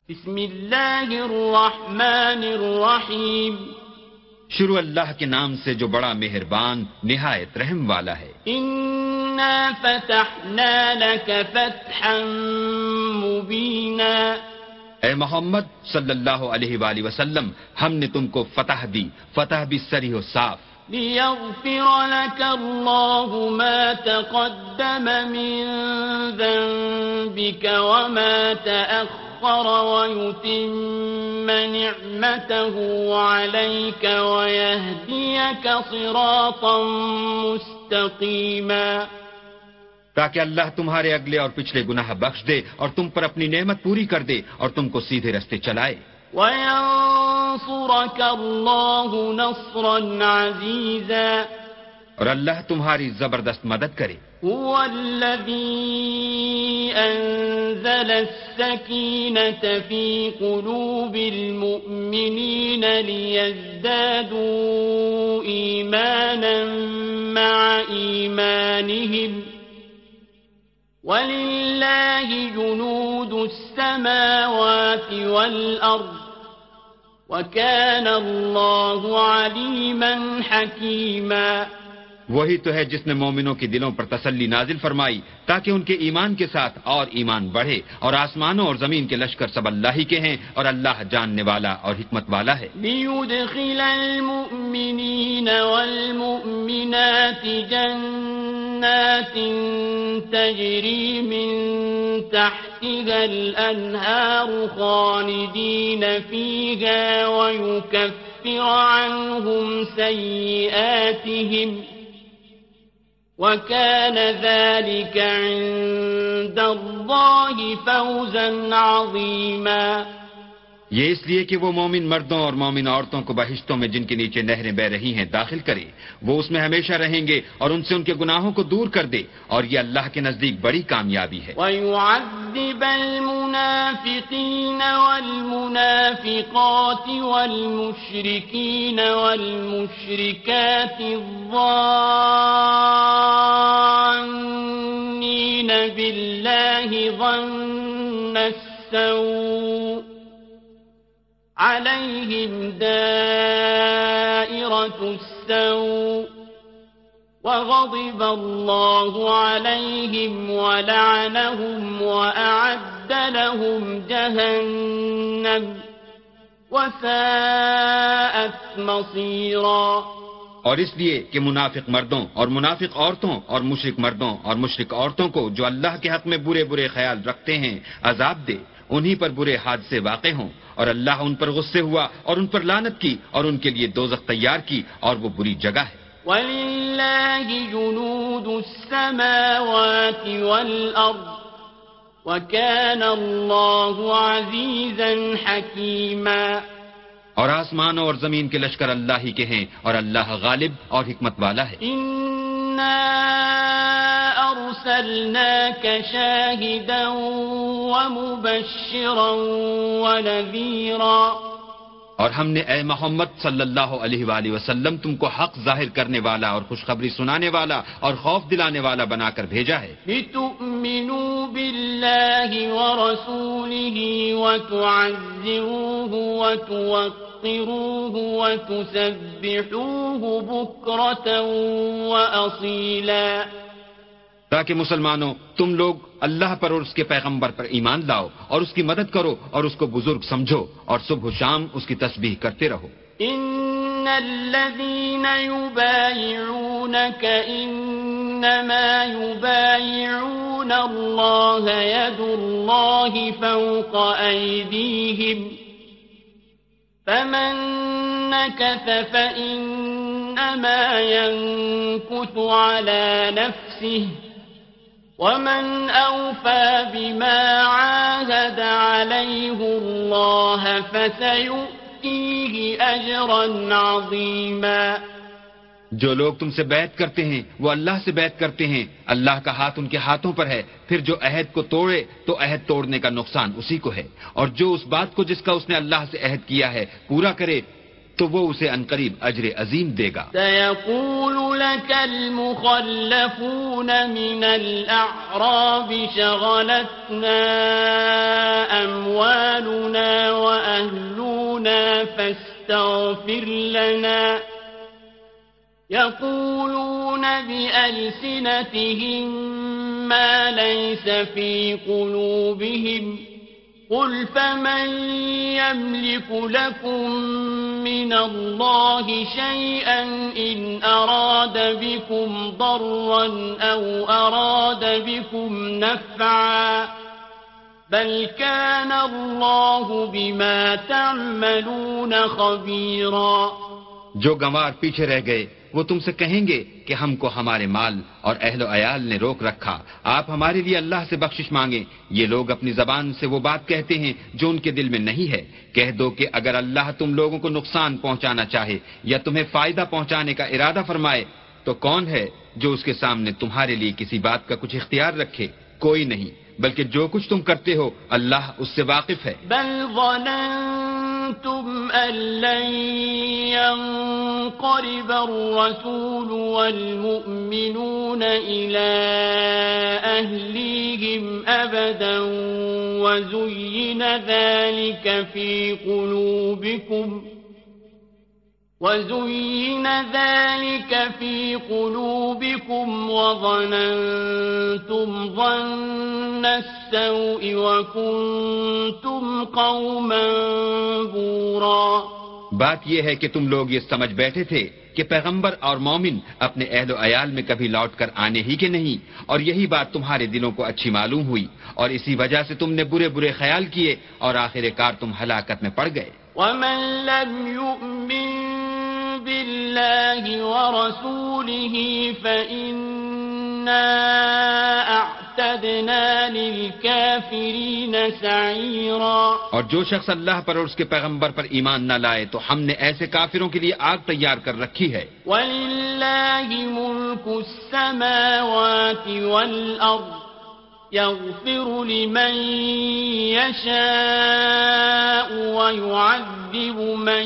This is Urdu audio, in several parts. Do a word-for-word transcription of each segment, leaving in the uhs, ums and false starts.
بسم اللہ الرحمن الرحیم. شروع اللہ کے نام سے جو بڑا مہربان نہایت رحم والا ہے. انا فتحنا لك فتحا مبینا. اے محمد صلی اللہ علیہ وآلہ وسلم، ہم نے تم کو فتح دی، فتح بھی صریح و صاف. ليغفر لك الله ما تقدم من ذنبك وما تأخر ويتم نعمته عليك ويهديك صراطا مستقيما. تاکہ اللہ تمہارے اگلے اور پچھلے گناہ بخش دے اور تم پر اپنی نعمت پوری کر دے اور تم کو سیدھے رستے چلائے. وَيَنصُرَكَ اللَّهُ نَصْرًا عَزِيزًا. اور اللہ تمہاری زبردست مدد کرے. هُوَ الَّذِي أَنزَلَ السَّكِينَةَ فِي قُلُوبِ الْمُؤْمِنِينَ لِيَزْدَادُوا إِيمَانًا مَعَ إِيمَانِهِمْ. وَلِلَّهِ جُنُودُ السَّمَاوَاتِ وَالْأَرْضِ وَكَانَ اللَّهُ عَلِيمًا حَكِيمًا. وہی تو ہے جس نے مومنوں کے دلوں پر تسلی نازل فرمائی تاکہ ان کے ایمان کے ساتھ اور ایمان بڑھے. اور آسمانوں اور زمین کے لشکر سب اللہ ہی کے ہیں اور اللہ جاننے والا اور حکمت والا ہے. لِيُدْخِلَ الْمُؤْمِنِينَ وَالْمُؤْمِنَاتِ جَنَّاتٍ تَجْرِي مِن تَحْتِهَا الْأَنْهَارُ خَالِدِينَ فِيهَا وَيُكَفِّرَ عَنْهُمْ سَيِّئَاتِهِمْ وَكَانَ ذَلِكَ عِندَ اللَّهِ فَوْزًا عَظِيمًا. یہ اس لیے کہ وہ مومن مردوں اور مومن عورتوں کو بہشتوں میں جن کے نیچے نہریں بہ رہی ہیں داخل کرے. وہ اس میں ہمیشہ رہیں گے اور ان سے ان کے گناہوں کو دور کر دے اور یہ اللہ کے نزدیک بڑی کامیابی ہے. وَيُعَذِّبَ الْمُنَافِقِينَ وَالْمُنَافِقَاتِ وَالْمُشْرِكِينَ وَالْمُشْرِكَاتِ الظَّانِّينَ بِاللَّهِ ظَنَّ السَّوْءِ عليهم دائرة السوء وغضب الله عليهم ولعنهم وأعد لهم جهنم وساءت مصيرا. اور اس لیے کہ منافق مردوں اور منافق عورتوں اور مشرک مردوں اور مشرک عورتوں کو جو اللہ کے حق میں برے برے خیال رکھتے ہیں عذاب دے، انہی پر برے حادثے واقع ہوں اور اللہ ان پر غصے ہوا اور ان پر لعنت کی اور ان کے لیے دوزخ تیار کی اور وہ بری جگہ ہے. وَلِلَّهِ جُنُودُ السَّمَاوَاتِ وَالْأَرْضِ وَكَانَ اللَّهُ عَزِيزًا حَكِيمًا. اور آسمانوں اور زمین کے لشکر اللہ ہی کے ہیں اور اللہ غالب اور حکمت والا ہے. أرسلناك شاهدا ومبشرا ونذيرا. اور ہم نے اے محمد صلی اللہ علیہ وآلہ وسلم تم کو حق ظاہر کرنے والا اور خوشخبری سنانے والا اور خوف دلانے والا بنا کر بھیجا ہے. لتؤمنوا بالله ورسوله وتعزروه وتوقروه وتسبحوه بكرة وأصيلا. تاکہ مسلمانوں تم لوگ اللہ پر اور اس کے پیغمبر پر ایمان لاؤ اور اس کی مدد کرو اور اس کو بزرگ سمجھو اور صبح و شام اس کی تسبیح کرتے رہو. ان الذين يبايعونك انما يبايعون الله يد الله فوق ايديهم فمن نكث فانما ينكث على نفسه ومن أوفى بما عاهد عليه الله فسيؤتيه أجرا عظيما. جو لوگ تم سے بیعت کرتے ہیں وہ اللہ سے بیعت کرتے ہیں، اللہ کا ہاتھ ان کے ہاتھوں پر ہے. پھر جو عہد کو توڑے تو عہد توڑنے کا نقصان اسی کو ہے، اور جو اس بات کو جس کا اس نے اللہ سے عہد کیا ہے پورا کرے تو وہ اسے عنقریب اجر عظیم دے گا. سيقول لك المخلفون من الأعراب شغلتنا أموالنا وأهلنا فاستغفر لنا يقولون بألسنتهم ما ليس في قلوبهم قل فمن يملك لكم من الله شيئا إن أراد بكم ضرا أو أراد بكم نفعا بل كان الله بما تعملون خبيرا. جو گنوار پیچھے رہ گئے وہ تم سے کہیں گے کہ ہم کو ہمارے مال اور اہل و عیال نے روک رکھا, آپ ہمارے لیے اللہ سے بخشش مانگیں. یہ لوگ اپنی زبان سے وہ بات کہتے ہیں جو ان کے دل میں نہیں ہے. کہہ دو کہ اگر اللہ تم لوگوں کو نقصان پہنچانا چاہے یا تمہیں فائدہ پہنچانے کا ارادہ فرمائے تو کون ہے جو اس کے سامنے تمہارے لیے کسی بات کا کچھ اختیار رکھے؟ کوئی نہیں, بلکہ جو کچھ تم کرتے ہو اللہ اس سے واقف ہے. بل ظننتم أن لن ينقلب الرسول والمؤمنون إلى أهليهم أبدا وزين ذلك في قلوبكم وزين ذلك في قلوبكم وظننتم ظن السوء وكنتم قوما بورا. بات یہ ہے کہ تم لوگ یہ سمجھ بیٹھے تھے کہ پیغمبر اور مومن اپنے اہل و عیال میں کبھی لوٹ کر آنے ہی کے نہیں, اور یہی بات تمہارے دلوں کو اچھی معلوم ہوئی اور اسی وجہ سے تم نے برے برے خیال کیے اور آخر کار تم ہلاکت میں پڑ گئے. ومن لم يؤمن بالله ورسوله فإنا أعتدنا للكافرين سعيرا. اور جو شخص اللہ پر اور اس کے پیغمبر پر ایمان نہ لائے تو ہم نے ایسے کافروں کے لیے آگ تیار کر رکھی ہے. وَلِلَّهِ مُلْكُ السَّمَاوَاتِ وَالْأَرْضِ يغفر لمن يشاء ويعذب من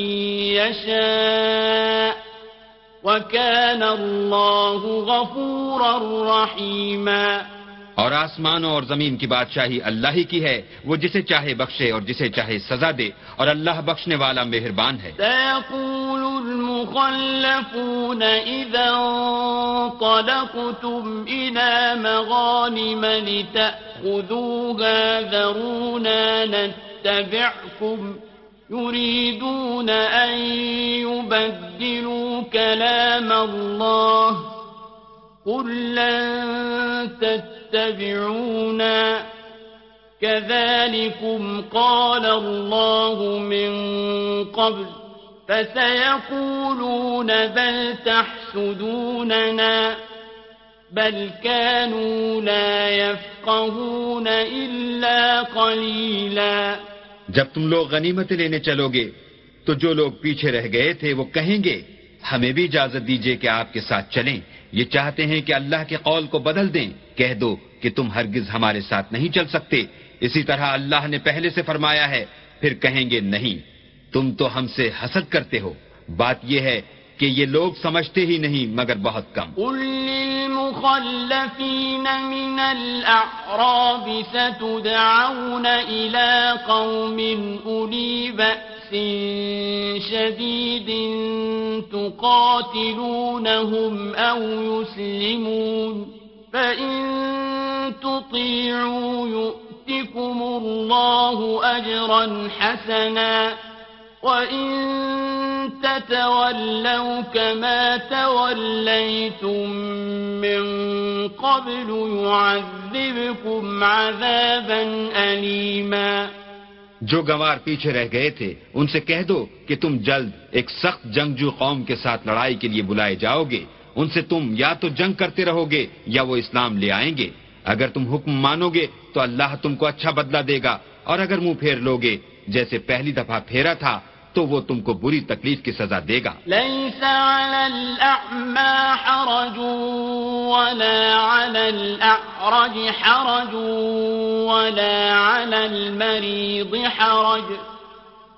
يشاء وكان الله غفورا رحيما. اور آسمانوں اور زمین کی بادشاہی اللہ ہی کی ہے, وہ جسے چاہے بخشے اور جسے چاہے سزا دے, اور اللہ بخشنے والا مہربان ہے. سيقول المخلفون إذا انطلقتم إلى مغانم لتأخذوها ذرونا نتبعكم يريدون أن يبدلوا كلام الله قل لن تتبعونا كذلكم قال الله من قبل فسيقولون بل تحسدوننا بل كانوا لا يفقهون إلا قليلا. جب تم لوگ غنیمتیں لینے چلو گے تو جو لوگ پیچھے رہ گئے تھے وہ کہیں گے ہمیں بھی اجازت دیجیے کہ آپ کے ساتھ چلیں, یہ چاہتے ہیں کہ اللہ کے قول کو بدل دیں. کہہ دو کہ تم ہرگز ہمارے ساتھ نہیں چل سکتے, اسی طرح اللہ نے پہلے سے فرمایا ہے. پھر کہیں گے نہیں, تم تو ہم سے حسد کرتے ہو. بات یہ ہے کہ یہ لوگ سمجھتے ہی نہیں مگر بہت کم. قل للمخلفین من الاعراب ستدعون الى قوم اولی بأس شدید تقاتلونهم او يسلمون فإن تطيعوا يؤتكم الله أجرا حسنا وَإِن تَتَوَلَّوْا كَمَا تَوَلَّيْتُم مِّن قَبْلُ يُعَذِّبْكُمْ عَذَابًا أَلِيمًا. جو گنوار پیچھے رہ گئے تھے ان سے کہہ دو کہ تم جلد ایک سخت جنگجو قوم کے ساتھ لڑائی کے لیے بلائے جاؤ گے. ان سے تم یا تو جنگ کرتے رہو گے یا وہ اسلام لے آئیں گے. اگر تم حکم مانو گے تو اللہ تم کو اچھا بدلہ دے گا, اور اگر منہ پھیر لوگے جیسے پہلی دفعہ پھیرا تھا تو وہ تم کو بری تکلیف کی سزا دے گا. ليس على الأعمى حرج ولا على الأعرج حرج ولا على المريض حرج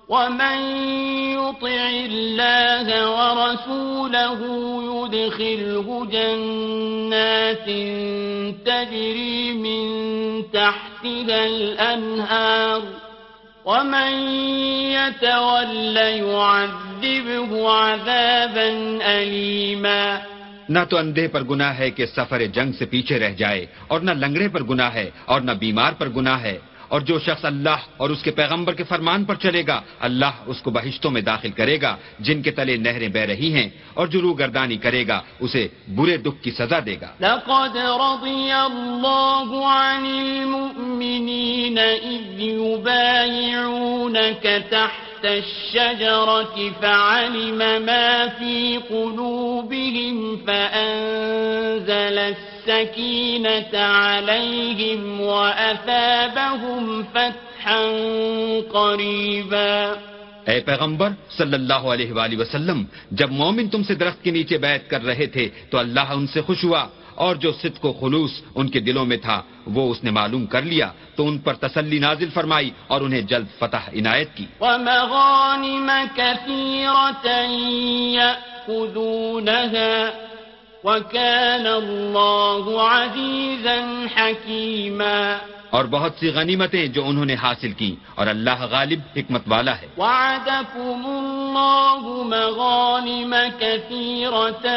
ومن يطع الله ورسوله يدخله جنات تجري من تحتها الأنهار ومن يتول يعذبه عذابا أليما. نہ تو اندھے پر گناہ ہے کہ سفر جنگ سے پیچھے رہ جائے، اور نہ لنگڑے پر گناہ ہے، اور نہ بیمار پر گناہ ہے. اور جو شخص اللہ اور اس کے پیغمبر کے فرمان پر چلے گا، اللہ اس کو بہشتوں میں داخل کرے گا جن کے تلے نہریں بہ رہی ہیں، اور جو روگردانی کرے گا اسے برے دکھ کی سزا دے گا. لقد رضي الله عن المؤمنين إذ يبايعونك تحت الشجرة فعلم ما في قلوبهم فأنزل السكينة عليهم وأثابهم فتحا قريبا. اے پیغمبر صلی اللہ علیہ وآلہ وسلم، جب مومن تم سے درخت کے نیچے بیعت کر رہے تھے تو اللہ ان سے خوش ہوا، اور جو صدق و خلوص ان کے دلوں میں تھا وہ اس نے معلوم کر لیا تو ان پر تسلی نازل فرمائی اور انہیں جلد فتح عنایت کی. وَمَغَانِمَ كَثِيرَةً يَأْخُذُونَهَا وَكَانَ اللَّهُ عَزِيزًا حَكِيمًا. اور بہت سی غنیمتیں جو انہوں نے حاصل کی، اور اللہ غالب حکمت والا ہے. وَعَدَكُمُ اللَّهُ مَغَانِمَ كَثِيرَةً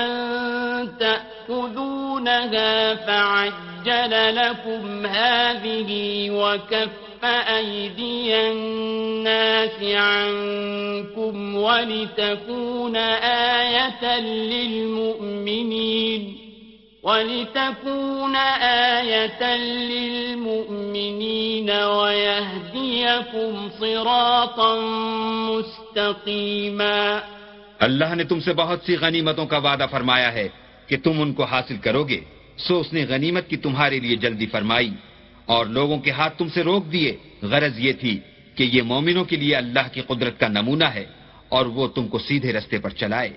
تَأْخُذُونَهَا فَعَجَّلَ لَكُمْ هَٰذِهِ وَكَفَّ أَيْدِيَ النَّاسِ عَنكُمْ وَلِتَكُونَ آيَةً لِّلْمُؤْمِنِينَ وَلِتَكُونَ آيَةً لِّلْمُؤْمِنِينَ وَيَهْدِيَكُمْ صِرَاطًا مُسْتَقِيمًا. اللہ نے تم سے بہت سی غنیمتوں کا وعدہ فرمایا ہے کہ تم ان کو حاصل کرو گے، سو اس نے غنیمت کی تمہارے لیے جلدی فرمائی اور لوگوں کے ہاتھ تم سے روک دیے. غرض یہ تھی کہ یہ مومنوں کے لیے اللہ کی قدرت کا نمونہ ہے اور وہ تم کو سیدھے رستے پر چلائے.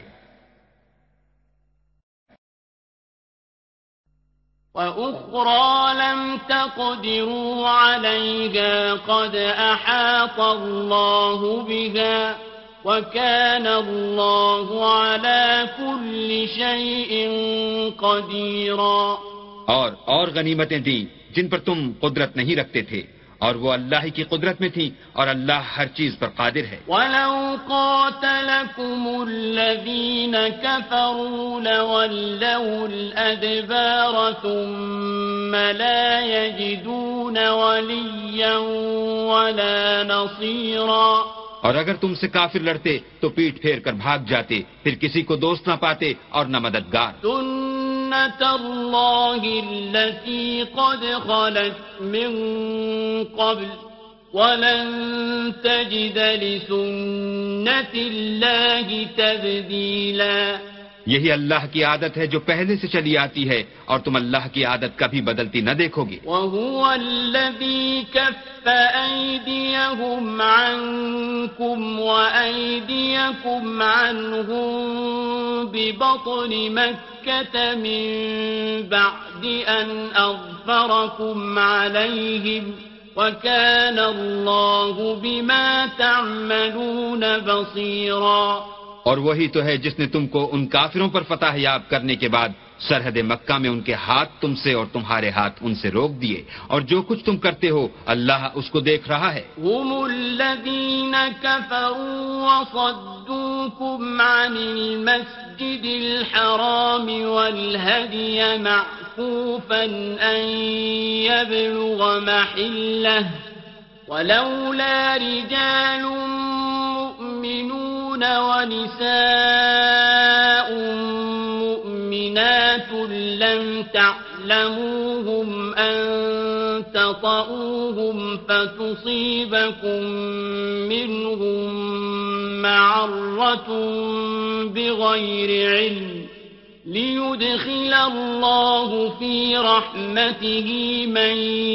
وَأُخْرَى لَمْ تَقْدِرُوا عَلَيْهَا قَدْ أَحَاطَ اللَّهُ بِهَا وَكَانَ اللَّهُ عَلَى كُلِّ شَيْءٍ قَدِيرًا. اور اور غنیمتیں دیں جن پر تم قدرت نہیں رکھتے تھے، اور وہ اللہ کی قدرت میں تھی، اور اللہ ہر چیز پر قادر ہے. وَلَوْ قَاتَلَكُمُ الَّذِينَ كَفَرُوا لَوَلَّوُا الْأَدْبَارَ ثُمَّ لَا يَجِدُونَ وَلِيًّا وَلَا نَصِيرًا. اور اگر تم سے کافر لڑتے تو پیٹ پھیر کر بھاگ جاتے، پھر کسی کو دوست نہ پاتے اور نہ مددگار. سُنَّتَ اللَّهِ الَّتِي قَدْ خَلَتْ مِن قَبْلُ وَلَن تَجِدَ لِسُنَّتِ اللَّهِ تَبْدِيلًا. یہی اللہ کی عادت ہے جو پہلے سے چلی آتی ہے، اور تم اللہ کی عادت کبھی بدلتی نہ دیکھو گے. وَهُوَ الَّذِي كَفَّ أَيْدِيَهُمْ عَنكُمْ وَأَيْدِيَكُمْ عَنْهُمْ بِبَطْنِ مَكَّةَ مِن بَعْدِ أَنْ أَظْفَرَكُمْ عَلَيْهِمْ وَكَانَ اللَّهُ بِمَا تَعْمَلُونَ بَصِيرًا. اور وہی تو ہے جس نے تم کو ان کافروں پر فتح یاب کرنے کے بعد سرحد مکہ میں ان کے ہاتھ تم سے اور تمہارے ہاتھ ان سے روک دیے، اور جو کچھ تم کرتے ہو اللہ اس کو دیکھ رہا ہے. هم الذين كفروا وصدوكم عن المسجد الحرام والهدي معكوفا أن يبلغ محله ولولا رجال مؤمنون ونساء مؤمنات لم تعلموهم أن تطؤوهم فتصيبكم منهم معرة بغير علم ليدخل الله في رحمته من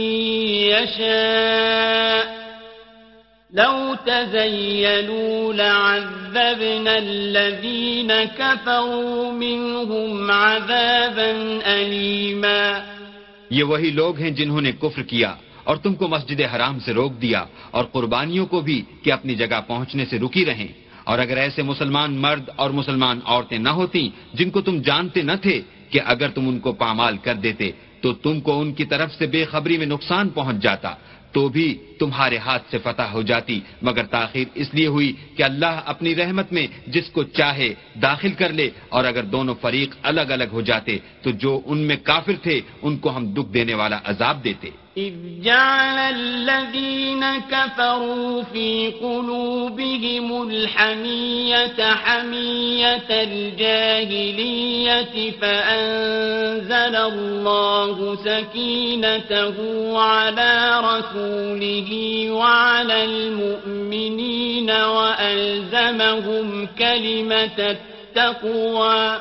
يشاء لو تزيلوا لعذبنا الذين كفروا منهم عذابا أليما. یہ وہی لوگ ہیں جنہوں نے کفر کیا اور تم کو مسجد حرام سے روک دیا اور قربانیوں کو بھی کہ اپنی جگہ پہنچنے سے رکی رہیں. اور اگر ایسے مسلمان مرد اور مسلمان عورتیں نہ ہوتی جن کو تم جانتے نہ تھے کہ اگر تم ان کو پامال کر دیتے تو تم کو ان کی طرف سے بے خبری میں نقصان پہنچ جاتا تو بھی تمہارے ہاتھ سے فتح ہو جاتی، مگر تاخیر اس لیے ہوئی کہ اللہ اپنی رحمت میں جس کو چاہے داخل کر لے. اور اگر دونوں فریق الگ الگ ہو جاتے تو جو ان میں کافر تھے ان کو ہم دکھ دینے والا عذاب دیتے. إذ جعل الذين كفروا في قلوبهم الحمية حمية الجاهلية فأنزل الله سكينته على رسوله وعلى المؤمنين وألزمهم كلمة التقوى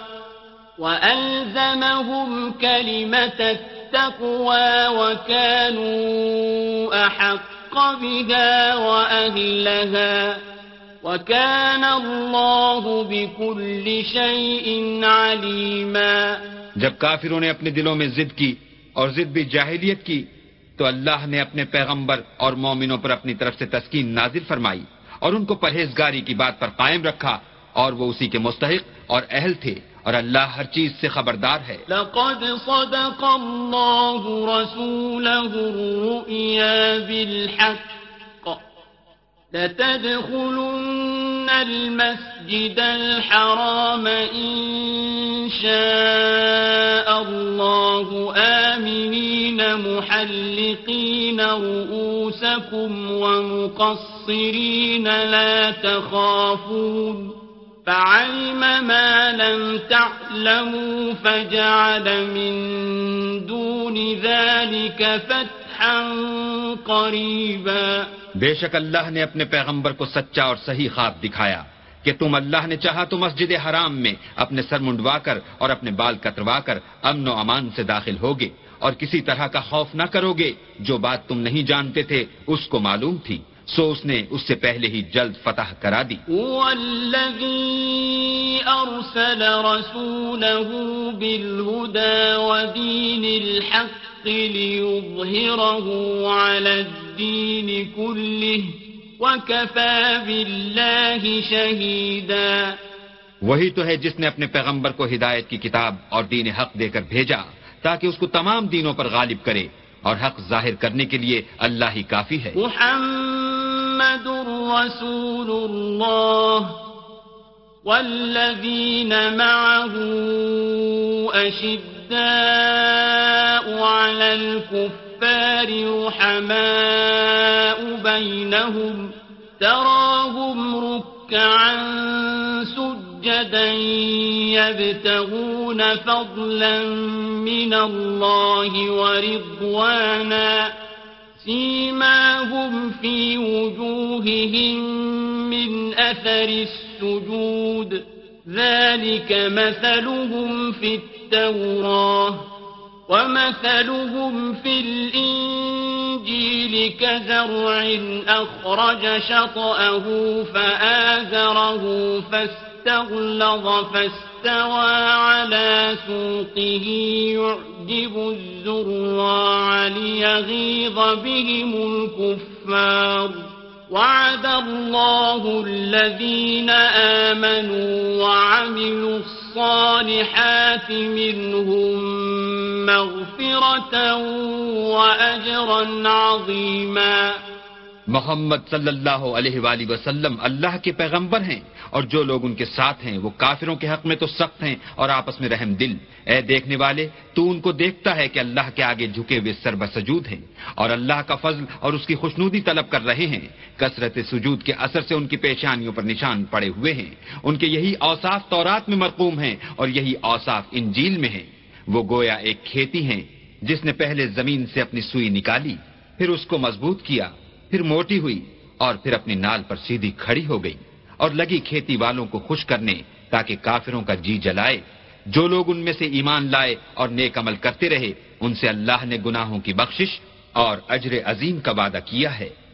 وألزمهم كلمة التقوى التقوى وكانوا أحق بها وأهلها وكان الله بكل شيء عليما. جب کافروں نے اپنے دلوں میں ضد کی اور ضد بھی جاہلیت کی تو اللہ نے اپنے پیغمبر اور مومنوں پر اپنی طرف سے تسکین نازل فرمائی اور ان کو پرہیزگاری کی بات پر قائم رکھا اور وہ اسی کے مستحق اور اہل تھے اور اللہ ہر چیز سے خبردار ہے. لقد صدق الله رسوله الرؤيا بالحق لتدخلن المسجد الحرام إن شاء الله آمنين محلقين رؤوسكم ومقصرين لا تخافون فعلم ما لم تعلموا فجعل من دون ذلك فتحا قريبا. بے شک اللہ نے اپنے پیغمبر کو سچا اور صحیح خواب دکھایا کہ تم اللہ نے چاہا تو مسجد حرام میں اپنے سر منڈوا کر اور اپنے بال کتروا کر امن و امان سے داخل ہوگے اور کسی طرح کا خوف نہ کرو گے. جو بات تم نہیں جانتے تھے اس کو معلوم تھی سو اس نے اس سے پہلے ہی جلد فتح کرا دی. والذی ارسل رسوله بالهدى ودین الحق لیظہرہ علی الدین کلہ وکفى باللہ شہیدا. وہی تو ہے جس نے اپنے پیغمبر کو ہدایت کی کتاب اور دین حق دے کر بھیجا تاکہ اس کو تمام دینوں پر غالب کرے اور حق ظاہر کرنے کے لیے اللہ ہی کافی ہے. محمد رسول اللہ والذین معه اشداء علی الكفار رحماء بینہم تراہم رکعا سجدا يبتغون فضلا من الله ورضوانا سيماهم في وجوههم من أثر السجود ذلك مثلهم في التوراة ومثلهم في الإنجيل كزرع أخرج شطأه فآزره فاستغلظ فاستوى على سوقه يعجب الزراع ليغيظ بهم الكفار وعد الله الذين آمنوا وعملوا الصالحات منهم مغفرة وأجرا عظيما. محمد صلی اللہ علیہ وآلہ وسلم اللہ کے پیغمبر ہیں اور جو لوگ ان کے ساتھ ہیں وہ کافروں کے حق میں تو سخت ہیں اور آپس میں رحم دل. اے دیکھنے والے تو ان کو دیکھتا ہے کہ اللہ کے آگے جھکے ہوئے سر بسجود ہیں اور اللہ کا فضل اور اس کی خوشنودی طلب کر رہے ہیں. کثرت سجود کے اثر سے ان کی پیشانیوں پر نشان پڑے ہوئے ہیں. ان کے یہی اوصاف تورات میں مرقوم ہیں اور یہی اوصاف انجیل میں ہیں. وہ گویا ایک کھیتی ہیں جس نے پہلے زمین سے اپنی سوئی نکالی پھر اس کو مضبوط کیا پھر موٹی ہوئی اور پھر اپنی نال پر سیدھی کھڑی ہو گئی اور لگی کھیتی والوں کو خوش کرنے تاکہ کافروں کا جی جلائے. جو لوگ ان میں سے ایمان لائے اور نیک عمل کرتے رہے ان سے اللہ نے گناہوں کی بخشش اور اجر عظیم کا وعدہ کیا ہے.